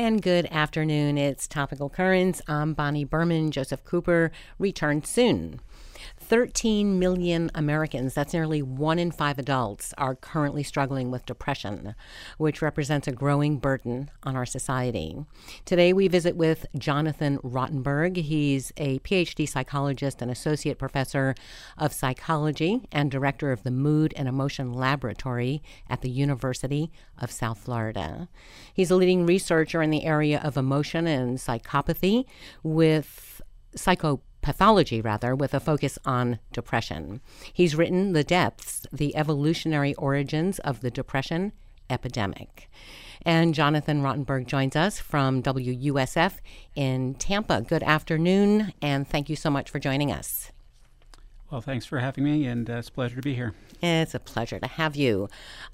And good afternoon. It's Topical Currents. I'm Bonnie Berman. Joseph Cooper returns soon. 13 million Americans, that's nearly 1 in 5 adults, are currently struggling with depression, which represents a growing burden on our society. Today we visit with Jonathan Rottenberg. He's a PhD psychologist and associate professor of psychology and director of the Mood and Emotion Laboratory at the University of South Florida. He's a leading researcher in the area of emotion and psychopathy with pathology, with a focus on depression. He's written The Depths, The Evolutionary Origins of the Depression Epidemic. And Jonathan Rottenberg joins us from WUSF in Tampa. Good afternoon, and thank you so much for joining us. Well, thanks for having me, and it's a pleasure to be here. It's a pleasure to have you.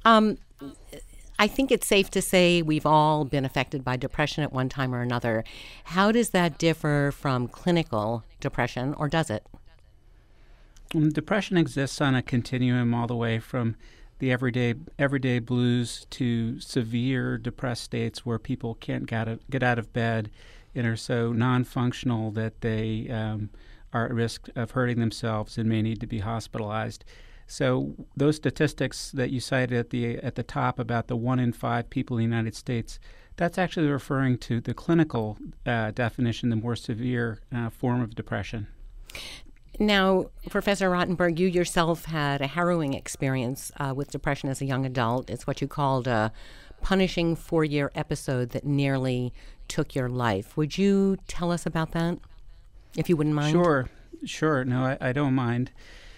I think it's safe to say we've all been affected by depression at one time or another. How does that differ from clinical depression, or does it? Depression exists on a continuum all the way from the everyday blues to severe depressed states where people can't get out of bed and are so non-functional that they are at risk of hurting themselves and may need to be hospitalized. So those statistics that you cited at the top about the 1 in 5 people in the United States, that's actually referring to the clinical definition, the more severe form of depression. Now, Professor Rottenberg, you yourself had a harrowing experience with depression as a young adult. It's what you called a punishing 4-year episode that nearly took your life. Would you tell us about that, if you wouldn't mind? Sure. No, I don't mind.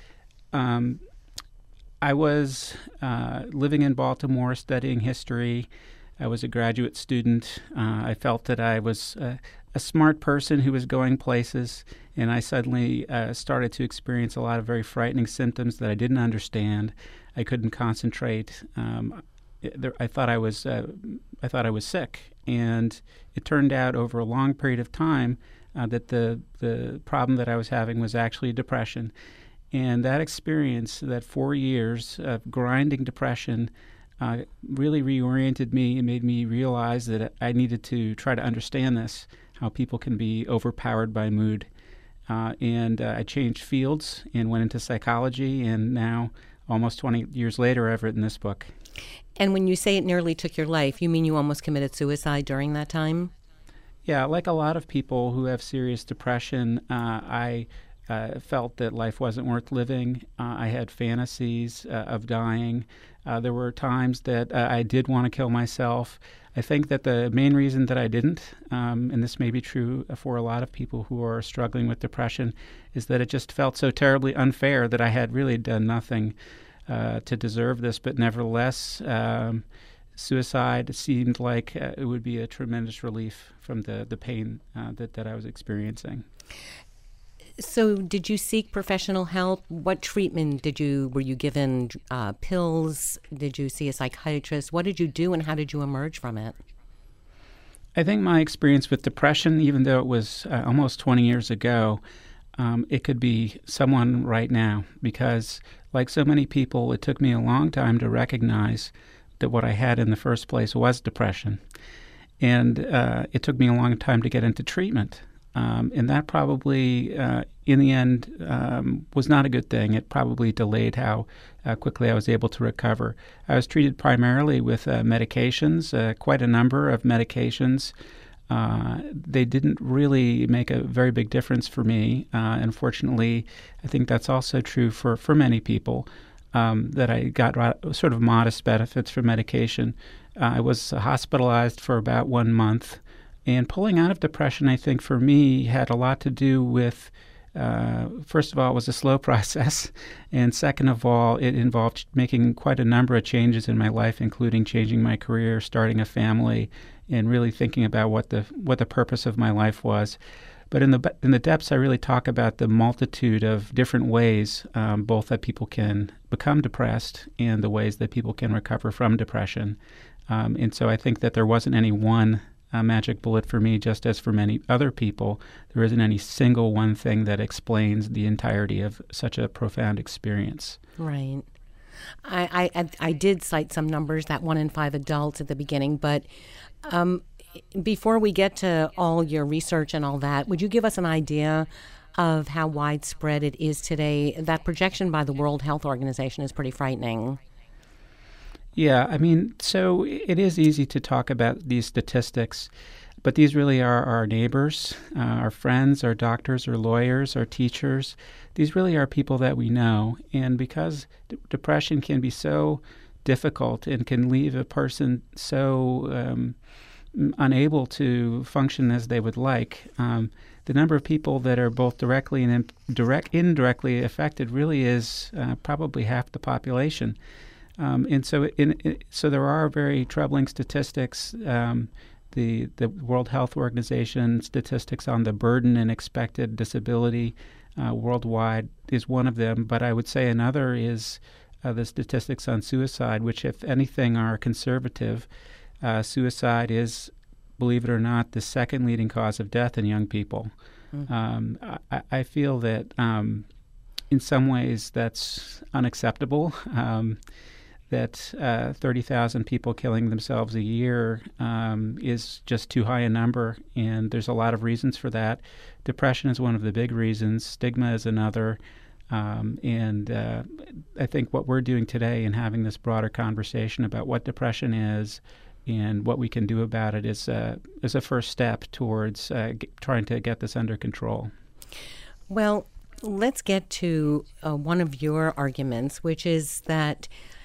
I was living in Baltimore studying history. I was a graduate student. I felt that I was a smart person who was going places, and I suddenly started to experience a lot of very frightening symptoms that I didn't understand. I couldn't concentrate. I thought I was sick, and it turned out over a long period of time that the problem that I was having was actually depression. And that experience, that 4 years of grinding depression, really reoriented me and made me realize that I needed to try to understand this, how people can be overpowered by mood. And I changed fields and went into psychology, and now, almost 20 years later, I've written this book. And when you say it nearly took your life, you mean you almost committed suicide during that time? Yeah, like a lot of people who have serious depression, I felt that life wasn't worth living. I had fantasies of dying. There were times that I did want to kill myself. I think that the main reason that I didn't, and this may be true for a lot of people who are struggling with depression, is that it just felt so terribly unfair that I had really done nothing to deserve this. But nevertheless, suicide seemed like it would be a tremendous relief from the pain that I was experiencing. So did you seek professional help? What treatment were you given? Pills? Did you see a psychiatrist? What did you do, and how did you emerge from it? I think my experience with depression, even though it was almost 20 years ago, it could be someone right now, because like so many people, it took me a long time to recognize that what I had in the first place was depression. And it took me a long time to get into treatment. And that probably, in the end, was not a good thing. It probably delayed how quickly I was able to recover. I was treated primarily with medications, quite a number of medications. They didn't really make a very big difference for me. Unfortunately, I think that's also true for many people, that I got sort of modest benefits from medication. I was hospitalized for about 1 month. And pulling out of depression, I think, for me, had a lot to do with, first of all, it was a slow process. And second of all, it involved making quite a number of changes in my life, including changing my career, starting a family, and really thinking about what the purpose of my life was. But in the depths, I really talk about the multitude of different ways, both that people can become depressed and the ways that people can recover from depression. And so I think that there wasn't any one magic bullet for me, just as for many other people. There isn't any single one thing that explains the entirety of such a profound experience. Right. I did cite some numbers, that 1 in 5 adults at the beginning, but before we get to all your research and all that, would you give us an idea of how widespread it is today? That projection by the World Health Organization is pretty frightening. Yeah, I mean, so it is easy to talk about these statistics, but these really are our neighbors, our friends, our doctors, our lawyers, our teachers. These really are people that we know. And because depression can be so difficult and can leave a person so unable to function as they would like, the number of people that are both directly and indirectly affected really is probably half the population. And so there are very troubling statistics. The World Health Organization statistics on the burden and expected disability worldwide is one of them. But I would say another is the statistics on suicide, which, if anything, are conservative. Suicide is, believe it or not, the second leading cause of death in young people. I feel that in some ways that's unacceptable. That 30,000 people killing themselves a year is just too high a number, and there's a lot of reasons for that. Depression is one of the big reasons. Stigma is another. And I think what we're doing today in having this broader conversation about what depression is and what we can do about it is a first step towards trying to get this under control. Well, let's get to one of your arguments, which is that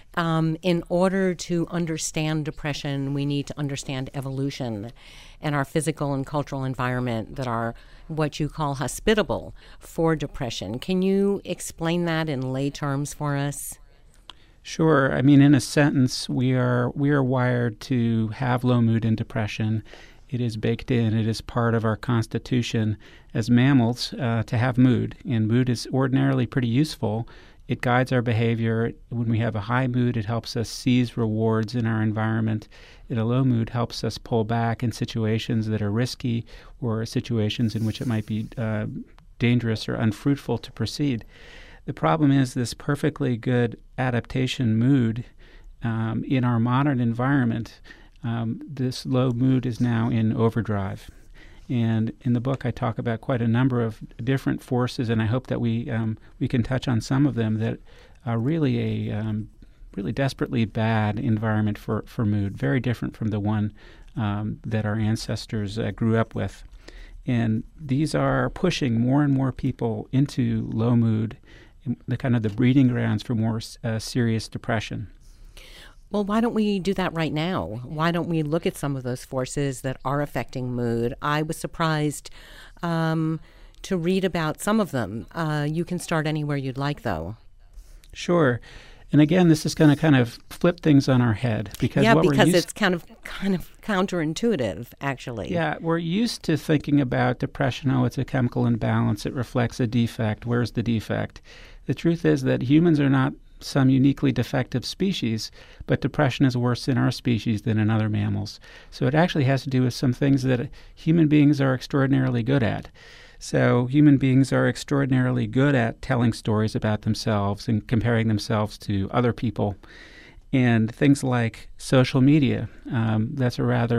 in order to understand depression, we need to understand evolution and our physical and cultural environment that are what you call hospitable for depression. Can you explain that in lay terms for us? Sure. I mean, in a sentence, we are wired to have low mood and depression. It is baked in. It is part of our constitution as mammals to have mood, and mood is ordinarily pretty useful. It guides our behavior. When we have a high mood, it helps us seize rewards in our environment. In a low mood, helps us pull back in situations that are risky or situations in which it might be dangerous or unfruitful to proceed. The problem is this perfectly good adaptation mood in our modern environment, this low mood is now in overdrive. And in the book, I talk about quite a number of different forces, and I hope that we can touch on some of them that are really really desperately bad environment for mood, very different from the one that our ancestors grew up with. And these are pushing more and more people into low mood, the kind of the breeding grounds for more serious depression. Well, why don't we do that right now? Why don't we look at some of those forces that are affecting mood? I was surprised to read about some of them. You can start anywhere you'd like, though. Sure. And again, this is going to kind of flip things on our head because it's kind of counterintuitive, actually. Yeah, we're used to thinking about depression. Oh, it's a chemical imbalance. It reflects a defect. Where's the defect? The truth is that humans are not some uniquely defective species, but depression is worse in our species than in other mammals. So it actually has to do with some things that human beings are extraordinarily good at. So human beings are extraordinarily good at telling stories about themselves and comparing themselves to other people. And things like social media, that's a rather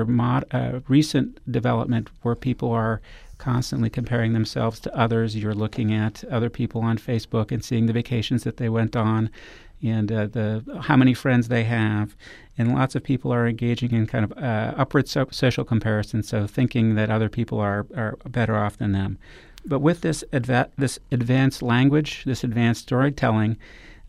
recent development where people are constantly comparing themselves to others. You're looking at other people on Facebook and seeing the vacations that they went on and how many friends they have. And lots of people are engaging in kind of upward social comparison, so thinking that other people are better off than them. But with this advanced language, this advanced storytelling,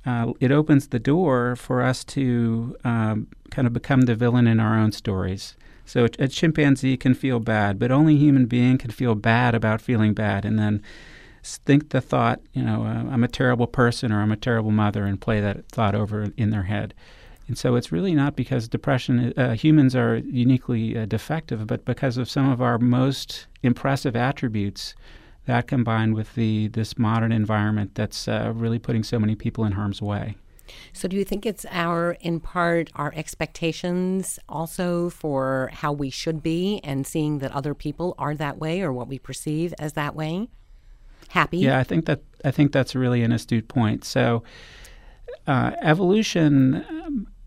it opens the door for us to kind of become the villain in our own stories. So a chimpanzee can feel bad, but only a human being can feel bad about feeling bad and then think the thought, I'm a terrible person or I'm a terrible mother and play that thought over in their head. And so it's really not because humans are uniquely defective, but because of some of our most impressive attributes that combined with this modern environment that's really putting so many people in harm's way. So do you think it's in part, our expectations also for how we should be and seeing that other people are that way or what we perceive as that way? Happy? Yeah, I think that's really an astute point. So evolution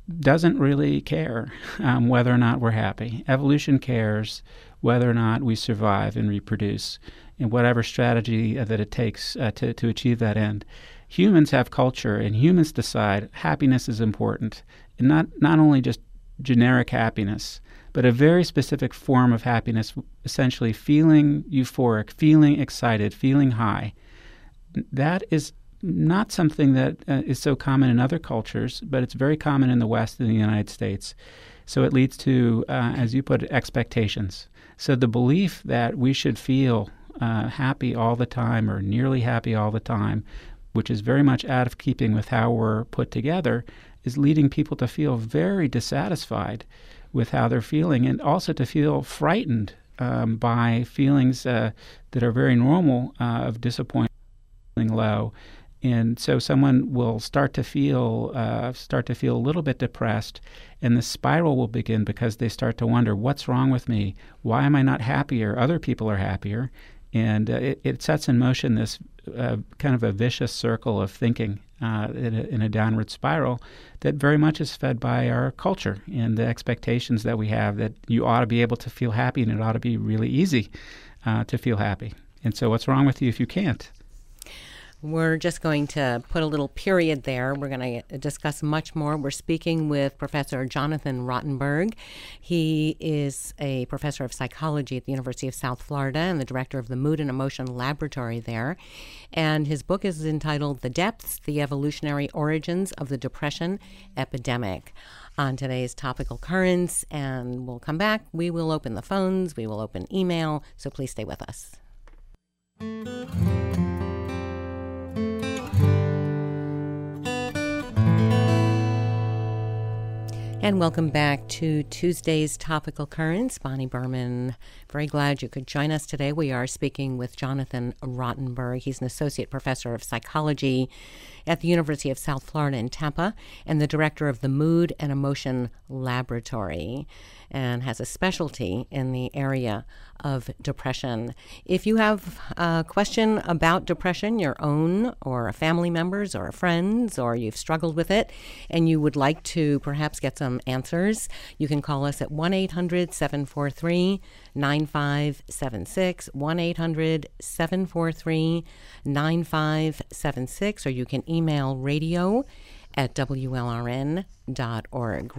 doesn't really care whether or not we're happy. Evolution cares whether or not we survive and reproduce, and whatever strategy that it takes to achieve that end. Humans have culture, and humans decide happiness is important, and not only just generic happiness, but a very specific form of happiness, essentially feeling euphoric, feeling excited, feeling high. That is not something that is so common in other cultures, but it's very common in the West and the United States. So it leads to, as you put it, expectations. So the belief that we should feel happy all the time or nearly happy all the time, which is very much out of keeping with how we're put together, is leading people to feel very dissatisfied with how they're feeling, and also to feel frightened by feelings that are very normal of disappointment, low. And so someone will start to feel a little bit depressed, and the spiral will begin because they start to wonder, what's wrong with me? Why am I not happier? Other people are happier. And it sets in motion this kind of a vicious circle of thinking in a downward spiral that very much is fed by our culture and the expectations that we have that you ought to be able to feel happy, and it ought to be really easy to feel happy. And so what's wrong with you if you can't? We're just going to put a little period there. We're going to discuss much more. We're speaking with Professor Jonathan Rottenberg. He is a professor of psychology at the University of South Florida and the director of the Mood and Emotion Laboratory there. And his book is entitled The Depths, the Evolutionary Origins of the Depression Epidemic. On today's Topical Currents, and we'll come back. We will open the phones. We will open email. So please stay with us. And welcome back to Tuesday's Topical Currents. Bonnie Berman, very glad you could join us today. We are speaking with Jonathan Rottenberg. He's an associate professor of psychology at the University of South Florida in Tampa and the director of the Mood and Emotion Laboratory, and has a specialty in the area of depression. If you have a question about depression, your own or a family member's or a friend's, or you've struggled with it and you would like to perhaps get some answers, you can call us at 1-800-743-9576, 1-800-743-9576, or you can email radio@WLRN.org,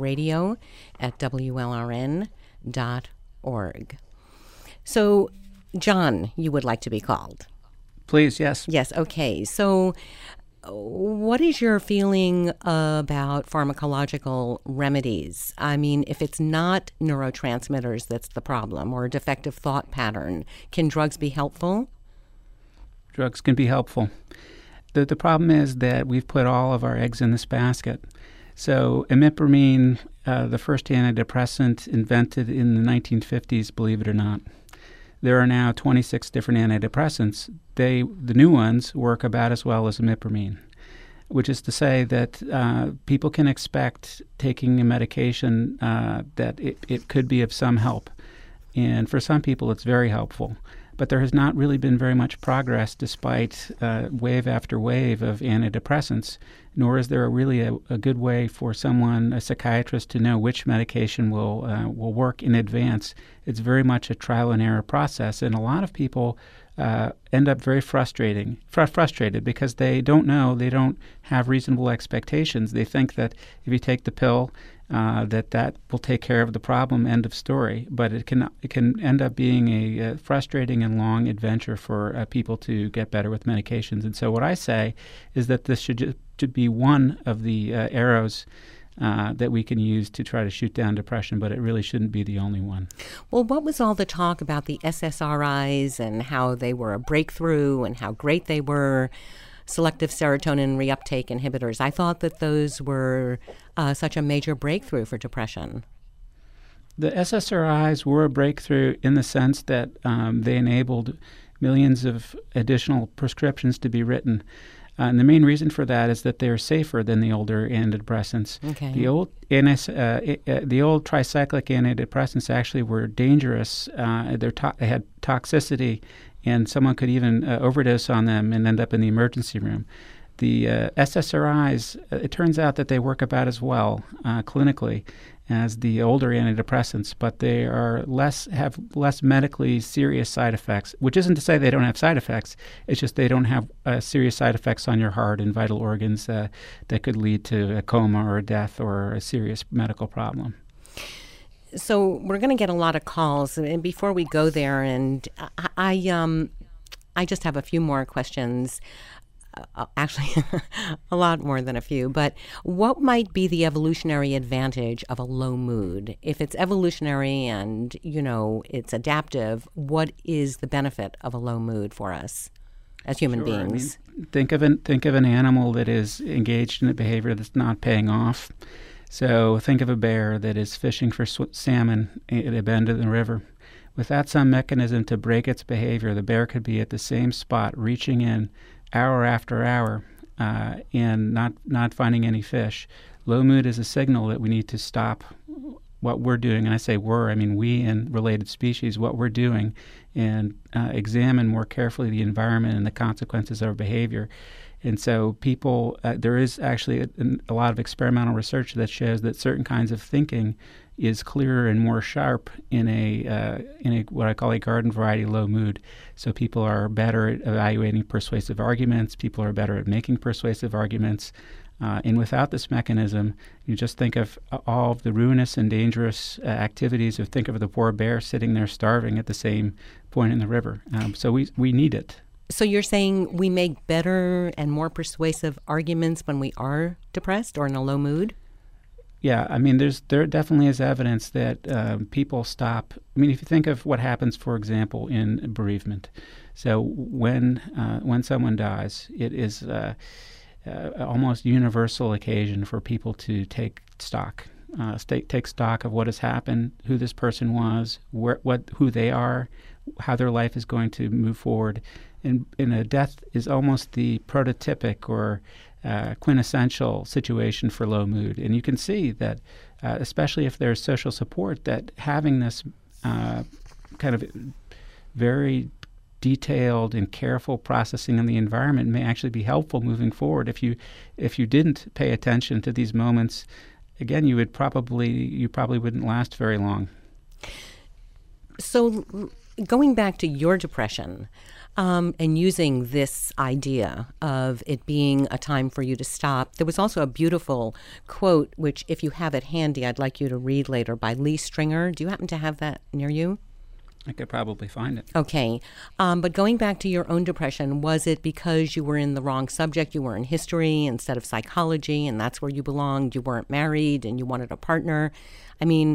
radio@WLRN.org. So, John, you would like to be called? Please, yes. Yes, okay. So, what is your feeling about pharmacological remedies? I mean, if it's not neurotransmitters that's the problem, or a defective thought pattern, can drugs be helpful? Drugs can be helpful. The problem is that we've put all of our eggs in this basket. So imipramine, the first antidepressant invented in the 1950s, believe it or not. There are now 26 different antidepressants. The new ones work about as well as imipramine, which is to say that people can expect taking a medication that it could be of some help. And for some people, it's very helpful. But there has not really been very much progress despite wave after wave of antidepressants, nor is there really a good way for someone, a psychiatrist, to know which medication will work in advance. It's very much a trial and error process, and a lot of people end up very frustrated because they don't know, they don't have reasonable expectations. They think that if you take the pill, that will take care of the problem, end of story. But it can end up being a frustrating and long adventure for people to get better with medications. And so what I say is that this should be one of the arrows that we can use to try to shoot down depression, but it really shouldn't be the only one. Well, what was all the talk about the SSRIs and how they were a breakthrough and how great they were? Selective serotonin reuptake inhibitors. I thought that those were such a major breakthrough for depression. The SSRIs were a breakthrough in the sense that they enabled millions of additional prescriptions to be written. And the main reason for that is that they're safer than the older antidepressants. Okay. The old tricyclic antidepressants actually were dangerous. They had toxicity, and someone could even overdose on them and end up in the emergency room. The SSRIs, it turns out that they work about as well clinically as the older antidepressants, but they have less medically serious side effects, which isn't to say they don't have side effects. It's just they don't have serious side effects on your heart and vital organs that could lead to a coma or a death or a serious medical problem. So we're going to get a lot of calls, and before we go there, and I just have a few more questions. Actually, a lot more than a few. But what might be the evolutionary advantage of a low mood? If it's evolutionary and it's adaptive, what is the benefit of a low mood for us as human beings? I mean, think of an animal that is engaged in a behavior that's not paying off. So think of a bear that is fishing for salmon at a bend in the river. Without some mechanism to break its behavior, the bear could be at the same spot, reaching in hour after hour and not finding any fish. Low mood is a signal that we need to stop what we're doing, and I say I mean we and related species, what we're doing, and examine more carefully the environment and the consequences of our behavior. And so people, there is actually a lot of experimental research that shows that certain kinds of thinking is clearer and more sharp in a what I call a garden variety low mood. So people are better at evaluating persuasive arguments. People are better at making persuasive arguments. And without this mechanism, you just think of all of the ruinous and dangerous activities, or think of the poor bear sitting there starving at the same point in the river. So we need it. So you're saying we make better and more persuasive arguments when we are depressed or in a low mood? Yeah, I mean, there definitely is evidence that people stop. I mean, if you think of what happens, for example, in bereavement. So when someone dies, it is almost universal occasion for people to take stock. Take stock of what has happened, who this person was, who they are, how their life is going to move forward. And a death is almost the prototypic or quintessential situation for low mood. And you can see that, especially if there's social support, that having this kind of very detailed and careful processing in the environment may actually be helpful moving forward. If you didn't pay attention to these moments, again, you probably wouldn't last very long. So going back to your depression, and using this idea of it being a time for you to stop, there was also a beautiful quote, which if you have it handy, I'd like you to read later, by Lee Stringer. Do you happen to have that near you? I could probably find it. Okay. But going back to your own depression, was it because you were in the wrong subject? You were in history instead of psychology, and that's where you belonged? You weren't married and you wanted a partner? I mean,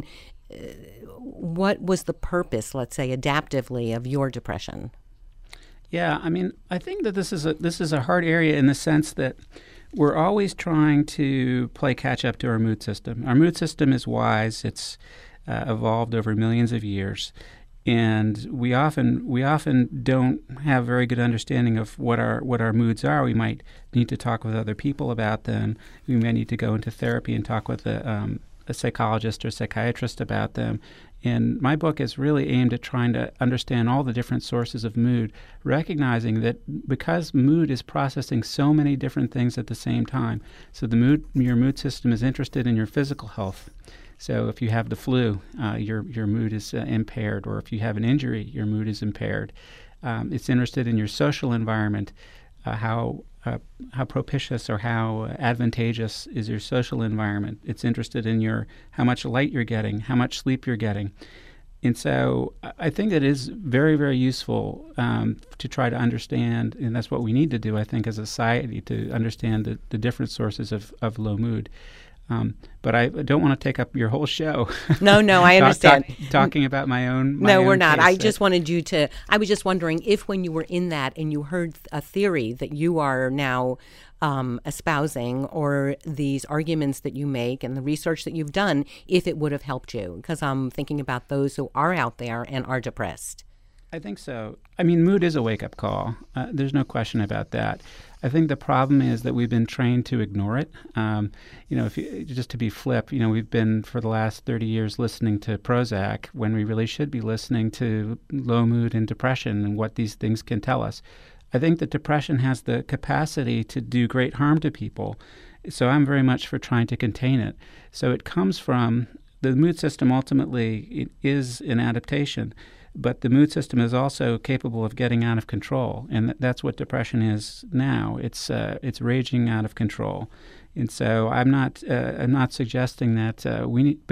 what was the purpose, let's say, adaptively, of your depression? Yeah, I mean, I think that this is a hard area in the sense that we're always trying to play catch up to our mood system. Our mood system is wise. It's evolved over millions of years, and we often don't have very good understanding of what our moods are. We might need to talk with other people about them. We may need to go into therapy and talk with a psychologist or psychiatrist about them. And my book is really aimed at trying to understand all the different sources of mood, recognizing that because mood is processing so many different things at the same time. So your mood system is interested in your physical health. So if you have the flu, your mood is impaired, or if you have an injury, your mood is impaired. It's interested in your social environment, how propitious or how advantageous is your social environment. It's interested in how much light you're getting, how much sleep you're getting. And so I think it is very, very useful to try to understand, and that's what we need to do, I think, as a society, to understand the different sources of low mood. But I don't want to take up your whole show. No, I understand. Talking about my own we're not. Case. I just wanted you to, I was just wondering if when you were in that and you heard a theory that you are now espousing, or these arguments that you make and the research that you've done, if it would have helped you. Because I'm thinking about those who are out there and are depressed. I think so. I mean, mood is a wake-up call. There's no question about that. I think the problem is that we've been trained to ignore it. Just to be flip, we've been for the last 30 years listening to Prozac when we really should be listening to low mood and depression and what these things can tell us. I think that depression has the capacity to do great harm to people. So I'm very much for trying to contain it. So it comes from the mood system. Ultimately, it is an adaptation, but the mood system is also capable of getting out of control, and that's what depression is now. It's raging out of control, and so I'm not suggesting that we need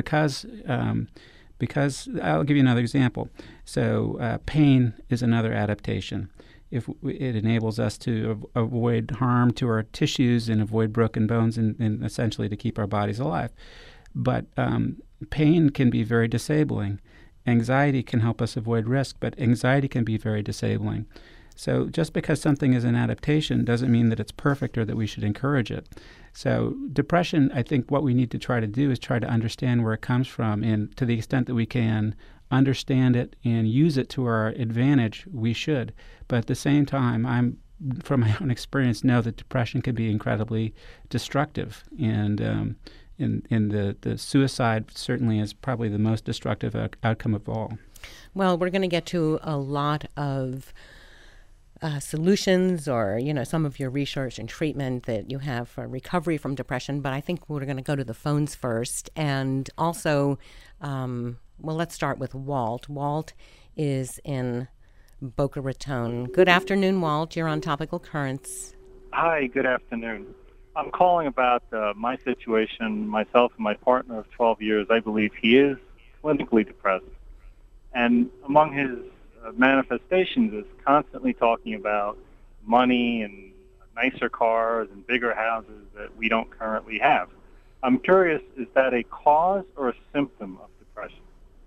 because I'll give you another example. So pain is another adaptation. If it enables us to avoid harm to our tissues and avoid broken bones and essentially to keep our bodies alive. But pain can be very disabling. Anxiety can help us avoid risk, but anxiety can be very disabling. So just because something is an adaptation doesn't mean that it's perfect or that we should encourage it. So depression, I think what we need to try to do is try to understand where it comes from, and to the extent that we can understand it and use it to our advantage, we should. But at the same time, I'm, from my own experience, know that depression can be incredibly destructive, and the suicide certainly is probably the most destructive outcome of all. Well, we're going to get to a lot of solutions, or some of your research and treatment that you have for recovery from depression, but I think we're going to go to the phones first. And also, let's start with Walt. Walt is in Boca Raton. Good afternoon, Walt. You're on Topical Currents. Hi, good afternoon. I'm calling about my situation. Myself and my partner of 12 years, I believe he is clinically depressed. And among his manifestations is constantly talking about money and nicer cars and bigger houses that we don't currently have. I'm curious, is that a cause or a symptom of depression?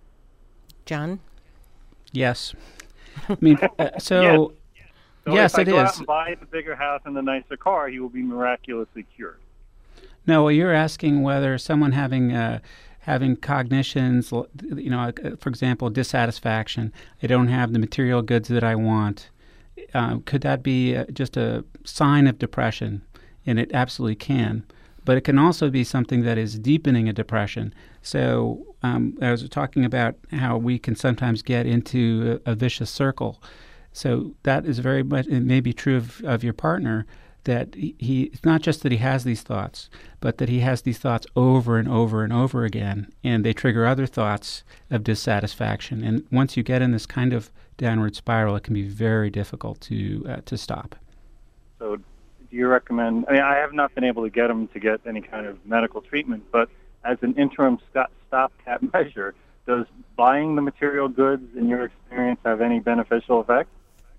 John? Yes. I mean, so yes, if I it go is. out and buy the bigger house and the nicer car, he will be miraculously cured. No, well, you're asking whether someone having cognitions, for example, dissatisfaction. I don't have the material goods that I want. Could that be just a sign of depression? And it absolutely can. But it can also be something that is deepening a depression. So I was talking about how we can sometimes get into a vicious circle. So that is very much, it may be true of your partner, that it's not just that he has these thoughts, but that he has these thoughts over and over and over again, and they trigger other thoughts of dissatisfaction. And once you get in this kind of downward spiral, it can be very difficult to stop. So do you recommend, I have not been able to get him to get any kind of medical treatment, but as an interim stopgap measure, does buying the material goods, in your experience, have any beneficial effect?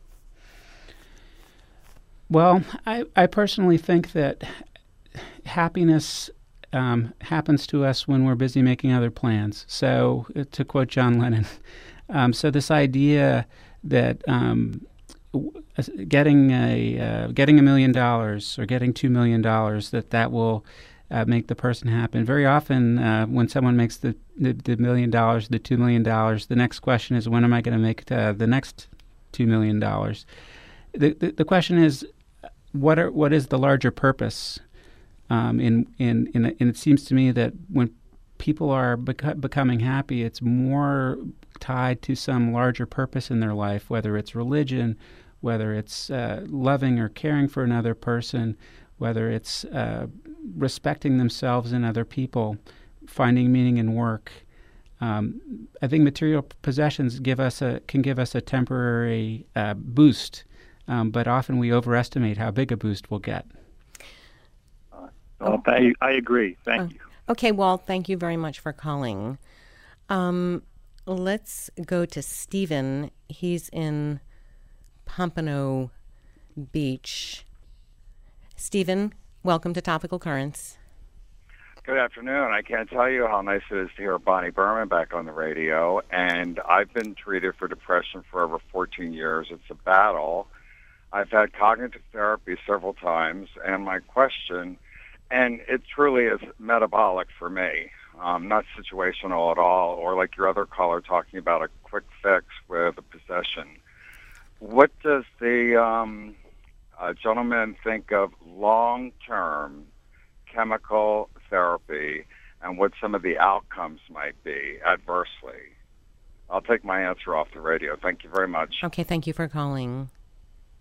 Well, I personally think that happiness happens to us when we're busy making other plans. So, to quote John Lennon, so this idea that getting $1 million or getting $2 million, that will make the person happy. Very often, when someone makes the $1 million, the $2 million, the next question is, when am I going to make the next $2 million? The question is, what is the larger purpose? And it seems to me that when people are becoming happy, it's more tied to some larger purpose in their life, whether it's religion, whether it's loving or caring for another person, whether it's respecting themselves and other people, finding meaning in work. I think material possessions can give us a temporary boost, but often we overestimate how big a boost we'll get. Well, I agree. Thank you. Okay, Walt, thank you very much for calling. Let's go to Stephen. He's in Pompano Beach. Stephen, welcome to Topical Currents. Good afternoon. I can't tell you how nice it is to hear Bonnie Berman back on the radio. And I've been treated for depression for over 14 years. It's a battle. I've had cognitive therapy several times. And my question, and it truly is metabolic for me, not situational at all, or like your other caller talking about a quick fix with a possession. What does the gentleman think of long-term chemical therapy and what some of the outcomes might be adversely? I'll take my answer off the radio. Thank you very much. Okay, thank you for calling.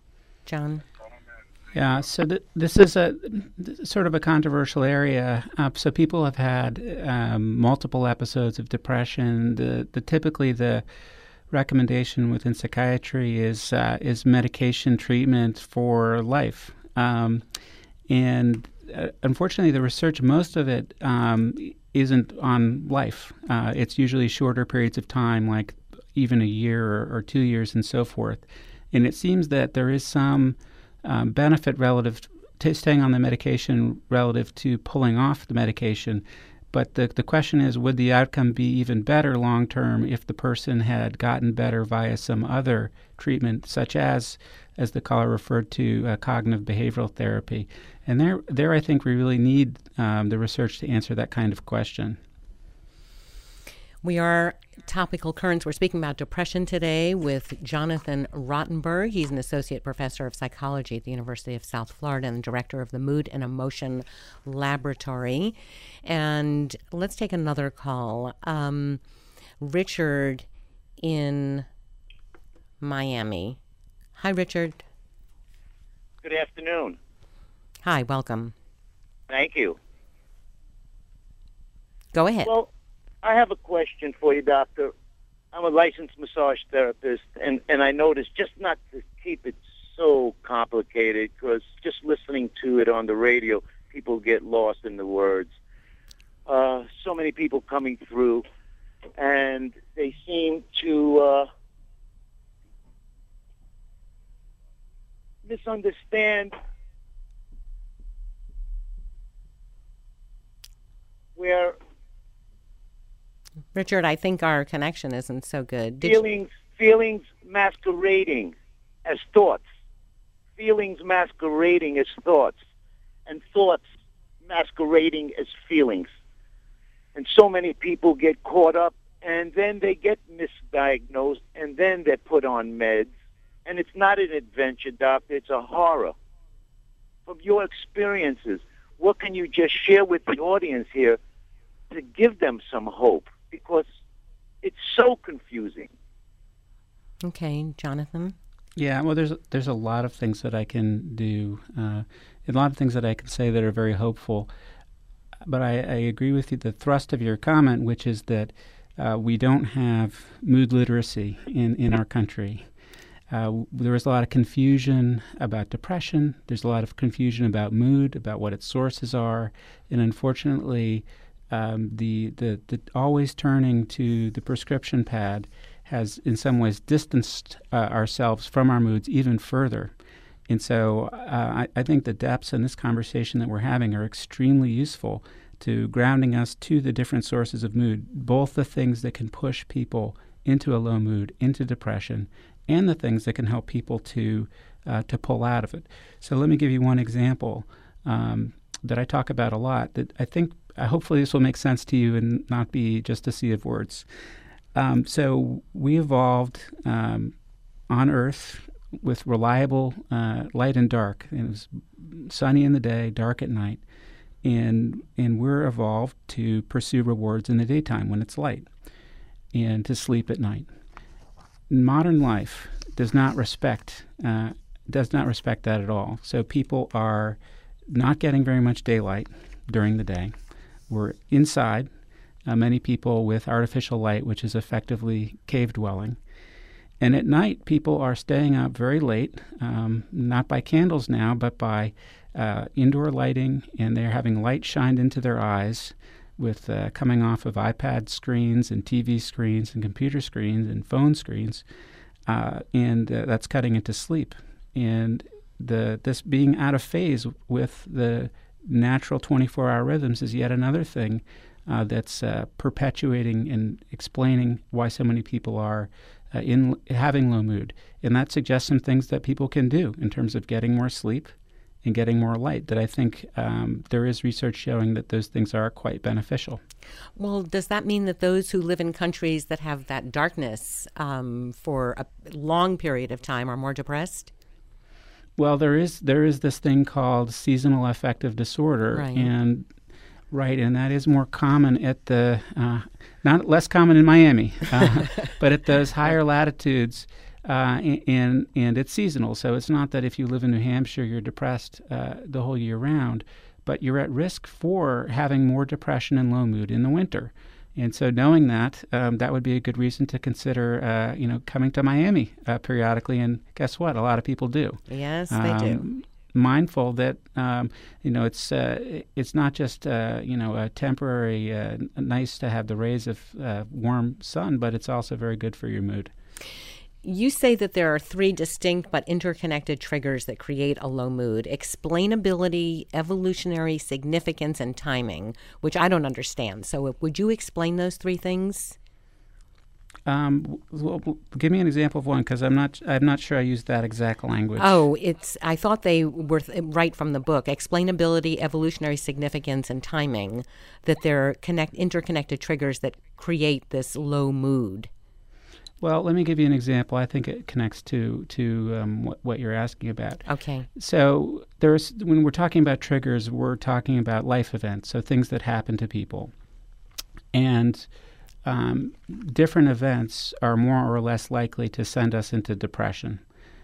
John? Yeah, so this is sort of a controversial area. So people have had multiple episodes of depression. Typically the recommendation within psychiatry is medication treatment for life. And unfortunately, the research, most of it isn't on life. It's usually shorter periods of time, like even a year or 2 years and so forth. And it seems that there is some benefit relative to staying on the medication relative to pulling off the medication. But the question is, would the outcome be even better long term if the person had gotten better via some other treatment, such as the caller referred to, cognitive behavioral therapy? And there I think we really need the research to answer that kind of question. We are Topical Currents. We're speaking about depression today with Jonathan Rottenberg. He's an associate professor of psychology at the University of South Florida and director of the Mood and Emotion Laboratory. And let's take another call. Richard in Miami. Hi, Richard. Good afternoon. Hi, welcome. Thank you. Go ahead. Well, I have a question for you, doctor. I'm a licensed massage therapist, and I noticed, just not to keep it so complicated, because just listening to it on the radio, people get lost in the words. So many people coming through, and they seem to misunderstand where Richard, I think our connection isn't so good. Feelings masquerading as thoughts. Feelings masquerading as thoughts. And thoughts masquerading as feelings. And so many people get caught up, and then they get misdiagnosed, and then they're put on meds. And it's not an adventure, doctor. It's a horror. From your experiences, what can you just share with the audience here to give them some hope? Because it's so confusing. Okay, Jonathan? Yeah, well, there's a lot of things that I can do, a lot of things that I can say that are very hopeful. But I agree with you, the thrust of your comment, which is that we don't have mood literacy in our country. There is a lot of confusion about depression. There's a lot of confusion about mood, about what its sources are. And unfortunately, the always turning to the prescription pad has in some ways distanced ourselves from our moods even further. And so I think the depths in this conversation that we're having are extremely useful to grounding us to the different sources of mood, both the things that can push people into a low mood, into depression, and the things that can help people to pull out of it. So let me give you one example that I talk about a lot that I think hopefully this will make sense to you and not be just a sea of words. So we evolved on Earth with reliable light and dark. It was sunny in the day, dark at night. And we're evolved to pursue rewards in the daytime when it's light and to sleep at night. Modern life does not respect that at all. So people are not getting very much daylight during the day. We're inside, many people with artificial light, which is effectively cave dwelling. And at night, people are staying up very late, not by candles now, but by indoor lighting, and they're having light shined into their eyes with coming off of iPad screens and TV screens and computer screens and phone screens, and that's cutting into sleep. And this being out of phase with the natural 24-hour rhythms is yet another thing that's perpetuating and explaining why so many people are having low mood. And that suggests some things that people can do in terms of getting more sleep and getting more light, that I think there is research showing that those things are quite beneficial. Well, does that mean that those who live in countries that have that darkness for a long period of time are more depressed? Well, there is this thing called seasonal affective disorder, right. and that is more common at the not less common in Miami, but at those higher latitudes and it's seasonal. So it's not that if you live in New Hampshire, you're depressed the whole year round, but you're at risk for having more depression and low mood in the winter. And so knowing that, that would be a good reason to consider, coming to Miami periodically. And guess what? A lot of people do. Yes, they do. Mindful that it's not just a temporary nice to have the rays of warm sun, but it's also very good for your mood. You say that there are 3 distinct but interconnected triggers that create a low mood: explainability, evolutionary significance, and timing, which I don't understand. So would you explain those 3 things? Well, give me an example of one, because I'm not sure I used that exact language. Oh, I thought they were right from the book. Explainability, evolutionary significance, and timing, that they're interconnected triggers that create this low mood. Well, let me give you an example. I think it connects to what you're asking about. Okay. So when we're talking about triggers, we're talking about life events, so things that happen to people. And different events are more or less likely to send us into depression.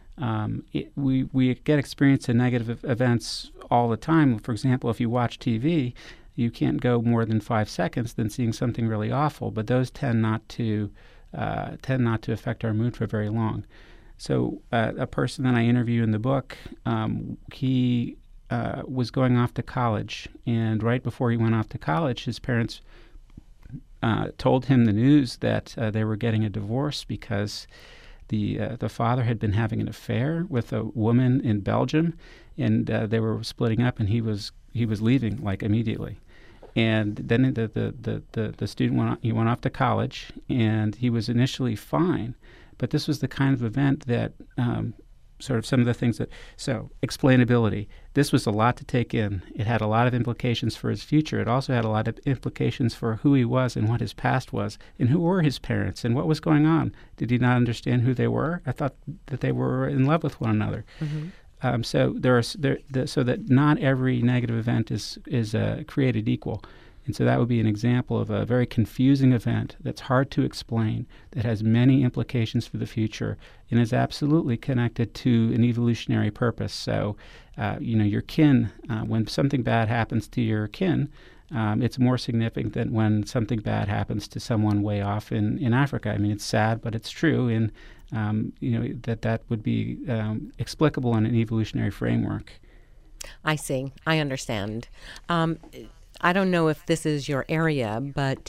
We get experience in negative events all the time. For example, if you watch TV, you can't go more than 5 seconds than seeing something really awful, but those tend not to affect our mood for very long. So a person that I interview in the book, he was going off to college, and right before he went off to college, his parents told him the news that they were getting a divorce because the father had been having an affair with a woman in Belgium, and they were splitting up, and he was leaving like immediately. And then the student went off to college, and he was initially fine, but this was the kind of event that sort of some of the things so explainability. This was a lot to take in. It had a lot of implications for his future. It also had a lot of implications for who he was and what his past was and who were his parents and what was going on. Did he not understand who they were? I thought that they were in love with one another. Mm-hmm. So that not every negative event is created equal. And so that would be an example of a very confusing event that's hard to explain, that has many implications for the future, and is absolutely connected to an evolutionary purpose. So, your kin, when something bad happens to your kin, it's more significant than when something bad happens to someone way off in Africa. I mean, it's sad, but it's true, and that would be explicable in an evolutionary framework. I see. I understand. I don't know if this is your area, but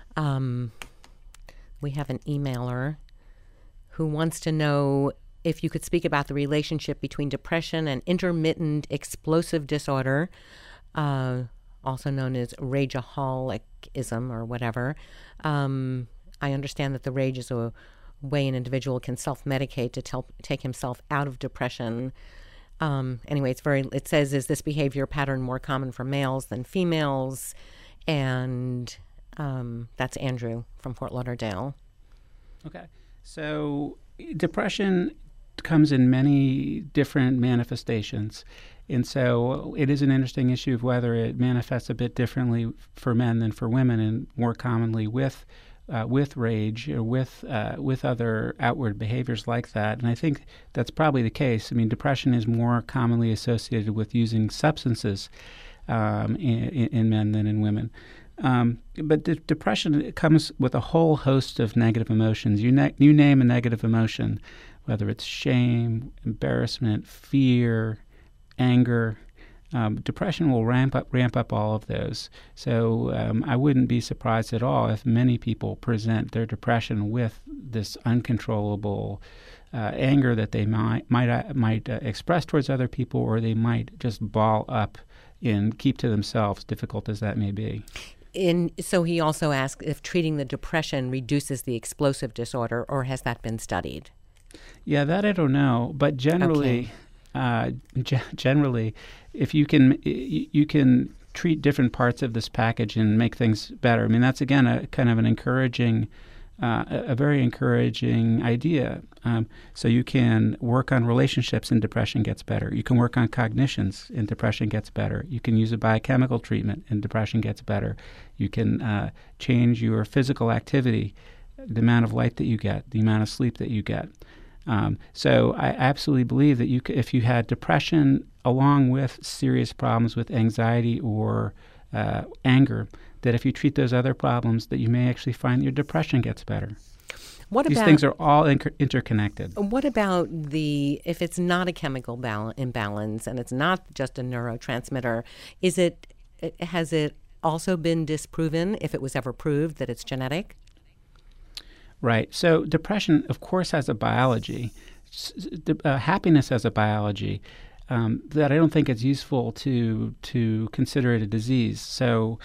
we have an emailer who wants to know if you could speak about the relationship between depression and intermittent explosive disorder, also known as rageaholicism or whatever. I understand that the rage is a way an individual can self-medicate to take himself out of depression. Anyway, it says, is this behavior pattern more common for males than females? And that's Andrew from Fort Lauderdale. Okay. So depression comes in many different manifestations. And so it is an interesting issue of whether it manifests a bit differently for men than for women, and more commonly with rage or with other outward behaviors like that. And I think that's probably the case. I mean, depression is more commonly associated with using substances in men than in women. But depression comes with a whole host of negative emotions. You name a negative emotion, whether it's shame, embarrassment, fear, anger. Depression will ramp up all of those. So I wouldn't be surprised at all if many people present their depression with this uncontrollable anger that they might express towards other people, or they might just ball up and keep to themselves, difficult as that may be. So he also asked if treating the depression reduces the explosive disorder, or has that been studied? Yeah, that I don't know, but generally. Okay. Generally, if you can treat different parts of this package and make things better. I mean, that's again a kind of an encouraging, a very encouraging idea. So you can work on relationships and depression gets better. You can work on cognitions and depression gets better. You can use a biochemical treatment and depression gets better. You can change your physical activity, the amount of light that you get, the amount of sleep that you get. So I absolutely believe that if you had depression along with serious problems with anxiety or anger, that if you treat those other problems, that you may actually find your depression gets better. These things are all interconnected. What about if it's not a chemical imbalance and it's not just a neurotransmitter, has it also been disproven, if it was ever proved, that it's genetic? Right. So depression, of course, has a biology. Happiness has a biology that I don't think it's useful to consider it a disease. So,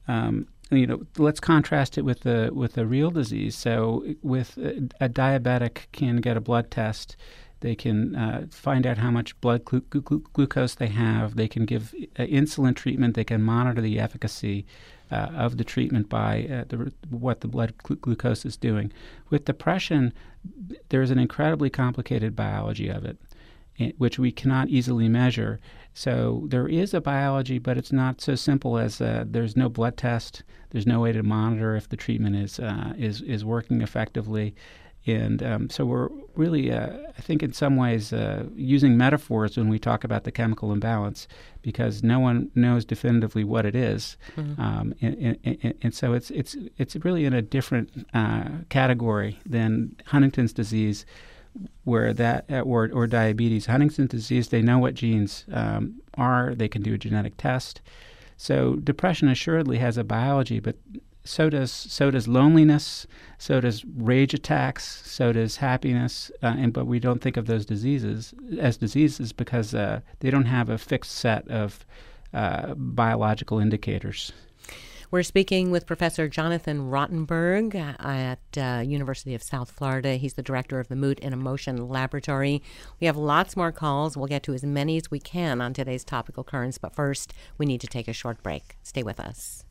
let's contrast it with a real disease. So, with a diabetic can get a blood test. They can find out how much blood glucose they have. They can give insulin treatment. They can monitor the efficacy of the treatment by what the blood glucose is doing. With depression, there's an incredibly complicated biology of it, which we cannot easily measure. So there is a biology, but it's not so simple as there's no blood test. There's no way to monitor if the treatment is working effectively. And so we're really, I think in some ways, using metaphors when we talk about the chemical imbalance, because no one knows definitively what it is. Mm-hmm. And so it's really in a different category than Huntington's disease, where or diabetes. Huntington's disease, they know what genes are. They can do a genetic test. So depression assuredly has a biology, but so does loneliness, so does rage attacks, so does happiness, but we don't think of those diseases as diseases because they don't have a fixed set of biological indicators. We're speaking with Professor Jonathan Rottenberg at University of South Florida. He's the director of the Mood and Emotion Laboratory. We have lots more calls. We'll get to as many as we can on today's Topical Currents, but first we need to take a short break. Stay with us.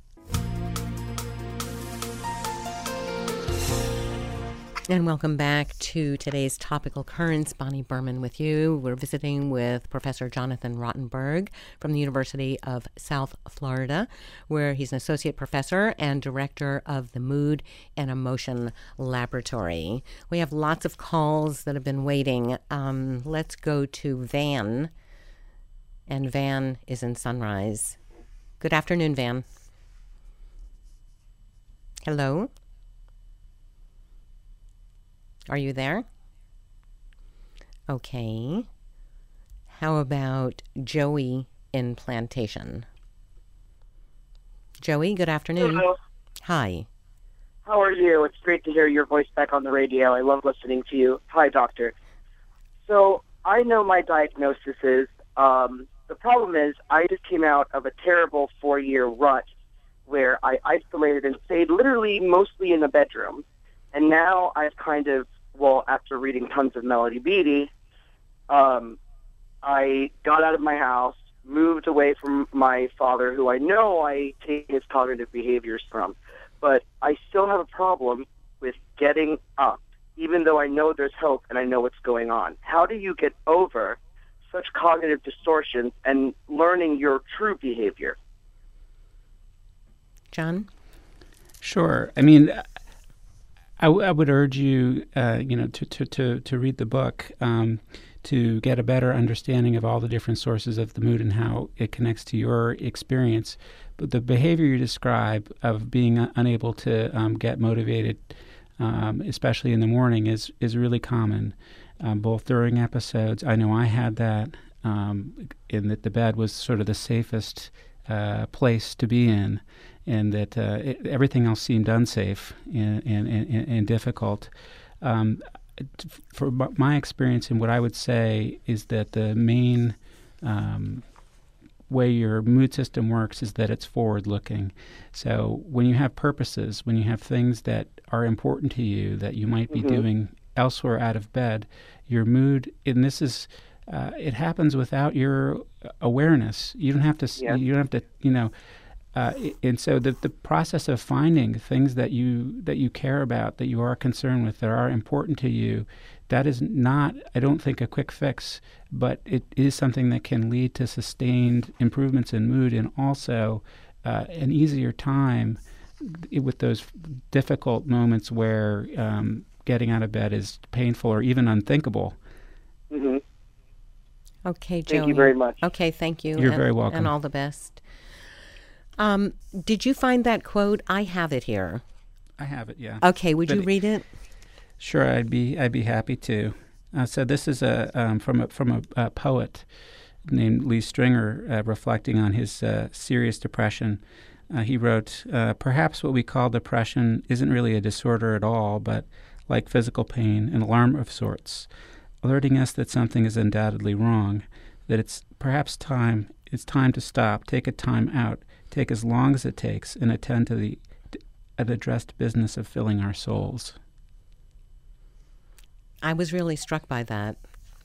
And welcome back to today's Topical Currents. Bonnie Berman with you. We're visiting with Professor Jonathan Rottenberg from the University of South Florida, where he's an associate professor and director of the Mood and Emotion Laboratory. We have lots of calls that have been waiting. Let's go to Van. And Van is in Sunrise. Good afternoon, Van. Hello? Are you there? Okay. How about Joey in Plantation? Joey, good afternoon. Hello. Hi. How are you? It's great to hear your voice back on the radio. I love listening to you. Hi, doctor. So I know my diagnosis is, the problem is I just came out of a terrible 4-year rut where I isolated and stayed literally mostly in the bedroom. And now I've kind of, after reading tons of Melody Beattie, I got out of my house, moved away from my father, who I know I take his cognitive behaviors from. But I still have a problem with getting up, even though I know there's hope and I know what's going on. How do you get over such cognitive distortions and learning your true behavior? John? Sure. I mean, I would urge you, to read the book to get a better understanding of all the different sources of the mood and how it connects to your experience. But the behavior you describe of being unable to get motivated, especially in the morning, is really common, both during episodes. I know I had that, in that the bed was sort of the safest place to be in, and that everything else seemed unsafe and difficult. For my experience, and what I would say is that the main way your mood system works is that it's forward-looking. So when you have purposes, when you have things that are important to you that you might be doing elsewhere out of bed, your mood, and this is, it happens without your awareness. You don't have to, you don't have to, and so the process of finding things that you care about, that you are concerned with, that are important to you, that is not, I don't think, a quick fix, but it is something that can lead to sustained improvements in mood and also an easier time with those difficult moments where getting out of bed is painful or even unthinkable. Mm-hmm. Okay, Joey. Thank you very much. Okay, thank you. You're very welcome. And all the best. Did you find that quote? I have it here. I have it, yeah. Okay, would But you read it? Sure, I'd be happy to. So this is from a poet named Lee Stringer, reflecting on his serious depression. He wrote, "Perhaps what we call depression isn't really a disorder at all, but like physical pain, an alarm of sorts, alerting us that something is undoubtedly wrong, that it's time to stop, take a time out, take as long as it takes, and attend to the addressed business of filling our souls." I was really struck by that.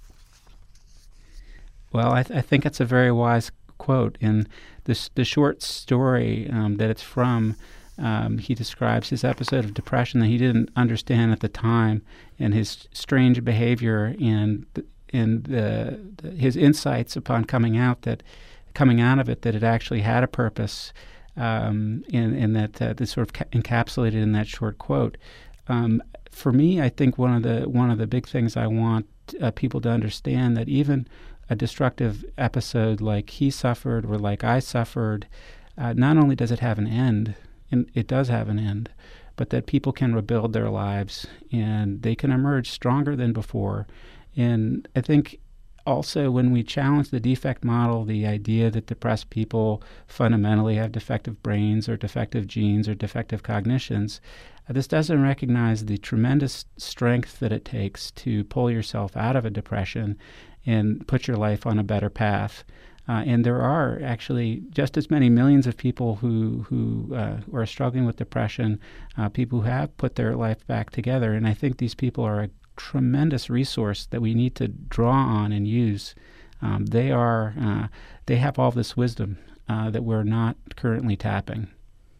Well, I think it's a very wise quote. In the short story that it's from, he describes his episode of depression that he didn't understand at the time, and his strange behavior and his insights upon coming out of it, that it actually had a purpose, and that this sort of encapsulated in that short quote. For me, I think one of the big things I want people to understand, that even a destructive episode like he suffered or like I suffered, not only does it have an end, and it does have an end, but that people can rebuild their lives and they can emerge stronger than before. And I think also when we challenge the defect model, the idea that depressed people fundamentally have defective brains or defective genes or defective cognitions, this doesn't recognize the tremendous strength that it takes to pull yourself out of a depression and put your life on a better path. And there are actually just as many millions of people who are struggling with depression, people who have put their life back together. And I think these people are a tremendous resource that we need to draw on and use. They have all this wisdom that we're not currently tapping.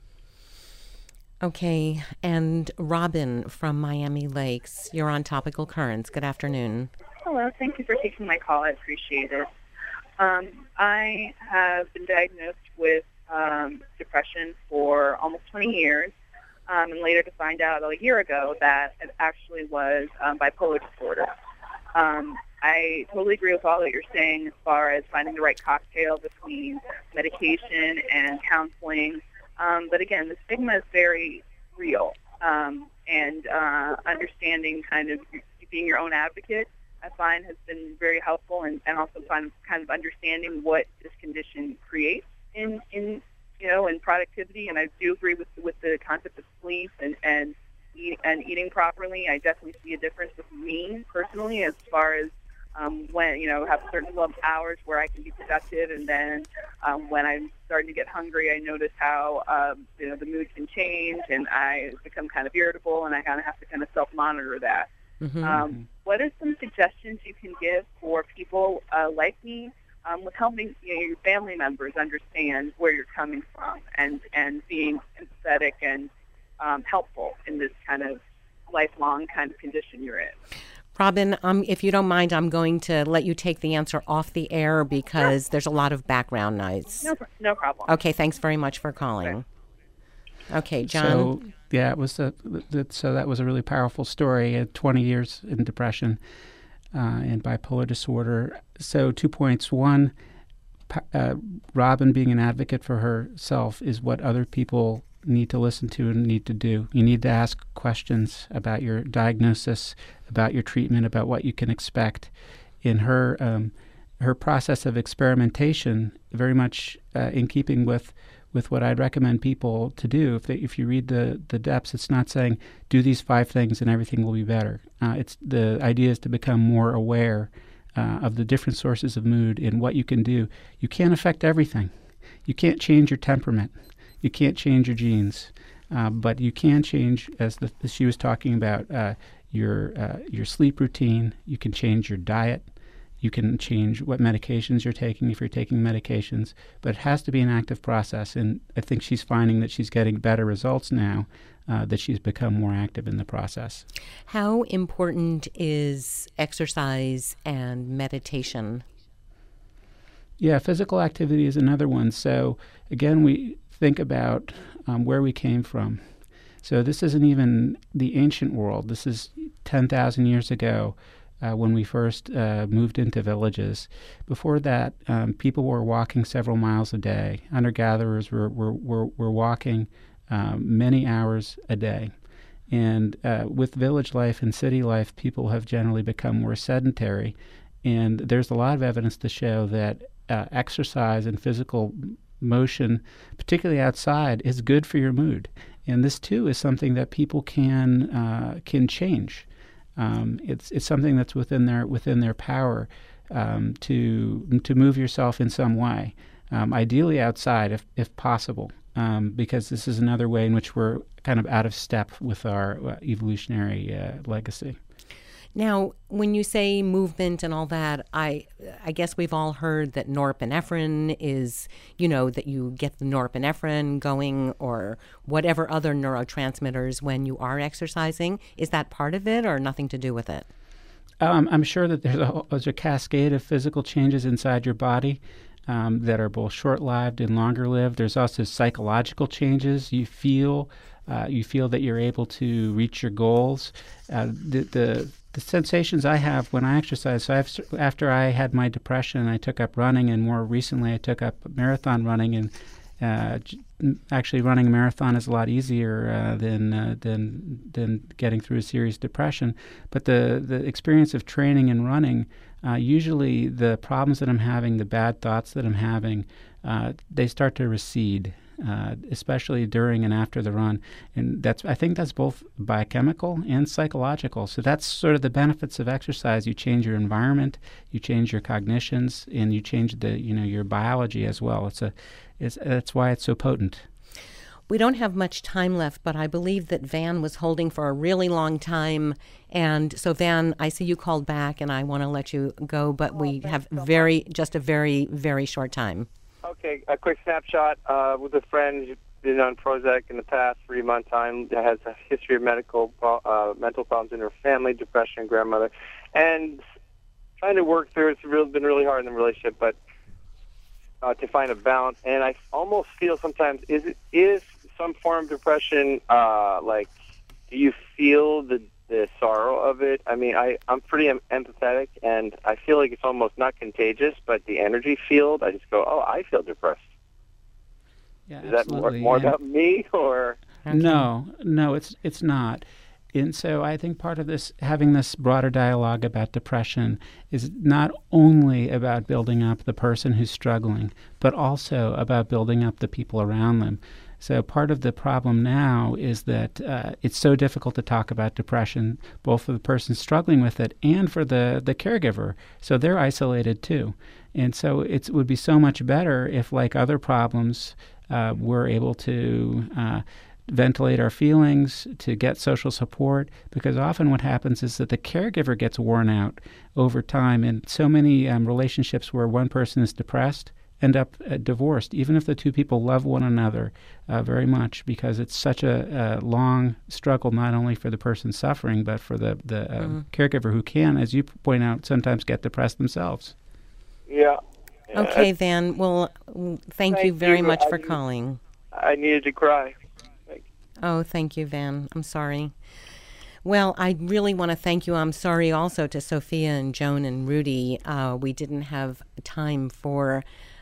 Okay, and Robin from Miami Lakes, you're on Topical Currents. Good afternoon. Hello, thank you for taking my call. I appreciate it. I have been diagnosed with depression for almost 20 years, and later to find out a year ago that it actually was bipolar disorder. I totally agree with all that you're saying as far as finding the right cocktail between medication and counseling. But again, the stigma is very real, and understanding kind of being your own advocate, I find, has been very helpful, and also kind of understanding what this condition creates in productivity. And I do agree with the concept of sleep and eating properly. I definitely see a difference with me personally as far as when have certain level of hours where I can be productive, and then when I'm starting to get hungry, I notice how the mood can change, and I become kind of irritable, and I kind of have to kind of self-monitor that. Mm-hmm. What are some suggestions you can give for people like me with helping your family members understand where you're coming from and being empathetic and helpful in this kind of lifelong kind of condition you're in? Robin, if you don't mind, I'm going to let you take the answer off the air because there's a lot of background noise. No problem. Okay, thanks very much for calling. Okay, John. So, yeah, it was so that was a really powerful story. 20 years in depression and bipolar disorder. So 2 points. One, Robin being an advocate for herself is what other people need to listen to and need to do. You need to ask questions about your diagnosis, about your treatment, about what you can expect. In her process of experimentation, very much in keeping with what I'd recommend people to do. If you read the depths, it's not saying do these 5 things and everything will be better. It's the idea is to become more aware of the different sources of mood and what you can do. You can't affect everything. You can't change your temperament. You can't change your genes, but you can change, as she was talking about, your sleep routine. You can change your diet. You can change what medications you're taking if you're taking medications, but it has to be an active process. And I think she's finding that she's getting better results now, that she's become more active in the process. How important is exercise and meditation? Yeah, physical activity is another one. So again, we think about where we came from. So this isn't even the ancient world. This is 10,000 years ago when we first moved into villages. Before that, people were walking several miles a day. Hunter-gatherers were walking many hours a day. And with village life and city life, people have generally become more sedentary. And there's a lot of evidence to show that exercise and physical motion, particularly outside, is good for your mood. And this too is something that people can change. It's something that's within their power to move yourself in some way, ideally outside if possible, because this is another way in which we're kind of out of step with our evolutionary legacy. Now, when you say movement and all that, I guess we've all heard that norepinephrine is, that you get the norepinephrine going or whatever other neurotransmitters when you are exercising. Is that part of it or nothing to do with it? I'm sure that there's a cascade of physical changes inside your body that are both short-lived and longer-lived. There's also psychological changes. You feel that you're able to reach your goals. The sensations I have when I exercise, so after I had my depression, I took up running, and more recently I took up marathon running, and actually running a marathon is a lot easier than getting through a serious depression. But the experience of training and running, usually the problems that I'm having, the bad thoughts that I'm having, they start to recede. Especially during and after the run. And I think that's both biochemical and psychological. So that's sort of the benefits of exercise. You change your environment, you change your cognitions, and you change your biology as well. That's why it's so potent. We don't have much time left, but I believe that Van was holding for a really long time. And so, Van, I see you called back, and I want to let you go, but we have just a very, very short time. Okay, a quick snapshot with a friend who's been on Prozac in the past 3 month time, that has a history of mental problems in her family, depression, grandmother, and trying to work through it's been really hard in the relationship, but to find a balance. And I almost feel sometimes, is some form of depression, do you feel the sorrow of it? I mean, I'm pretty empathetic, and I feel like it's almost not contagious, but the energy field, I just go, oh, I feel depressed. Yeah, is that more about me, or? No, it's not. And so I think part of this, having this broader dialogue about depression, is not only about building up the person who's struggling, but also about building up the people around them. So part of the problem now is that it's so difficult to talk about depression, both for the person struggling with it and for the caregiver. So they're isolated too. And so it would be so much better if, like other problems, we're able to ventilate our feelings, to get social support, because often what happens is that the caregiver gets worn out over time. And so many relationships where one person is depressed end up divorced, even if the two people love one another very much, because it's such a long struggle, not only for the person suffering, but for the caregiver who can, as you point out, sometimes get depressed themselves. Yeah. Okay, Van. Well, thank you very much for calling. I needed to cry. Oh, thank you, Van. I'm sorry. Well, I really want to thank you. I'm sorry also to Sophia and Joan and Rudy. We didn't have time for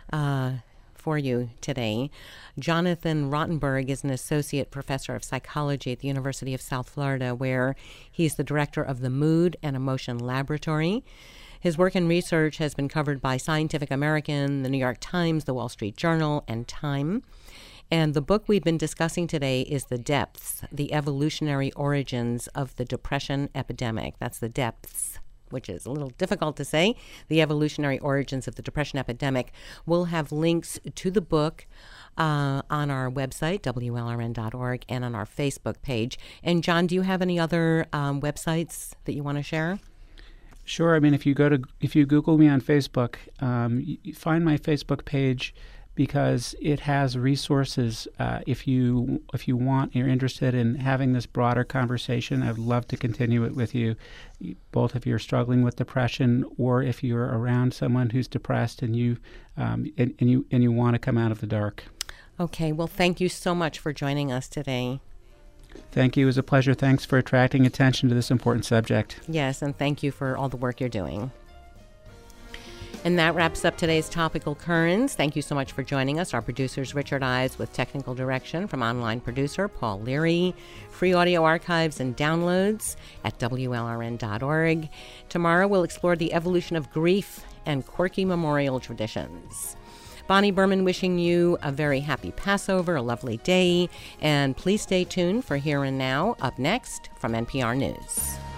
you today. Jonathan Rottenberg is an associate professor of psychology at the University of South Florida, where he's the director of the Mood and Emotion Laboratory. His work and research has been covered by Scientific American, the New York Times, the Wall Street Journal, and Time. And the book we've been discussing today is The Depths, The Evolutionary Origins of the Depression Epidemic. That's The Depths, which is a little difficult to say. The Evolutionary Origins of the Depression Epidemic. We'll have links to the book on our website, WLRN.org, and on our Facebook page. And John, do you have any other websites that you want to share? Sure. I mean, if you Google me on Facebook, you find my Facebook page, because it has resources. If you want, you're interested in having this broader conversation, I'd love to continue it with you, both if you're struggling with depression or if you're around someone who's depressed and you want to come out of the dark. Okay. Well, thank you so much for joining us today. Thank you. It was a pleasure. Thanks for attracting attention to this important subject. Yes, and thank you for all the work you're doing. And that wraps up today's Topical Currents. Thank you so much for joining us. Our producers, Richard Eyes, with technical direction from online producer Paul Leary. Free audio archives and downloads at WLRN.org. Tomorrow we'll explore the evolution of grief and quirky memorial traditions. Bonnie Berman wishing you a very happy Passover, a lovely day, and please stay tuned for Here and Now, up next from NPR News.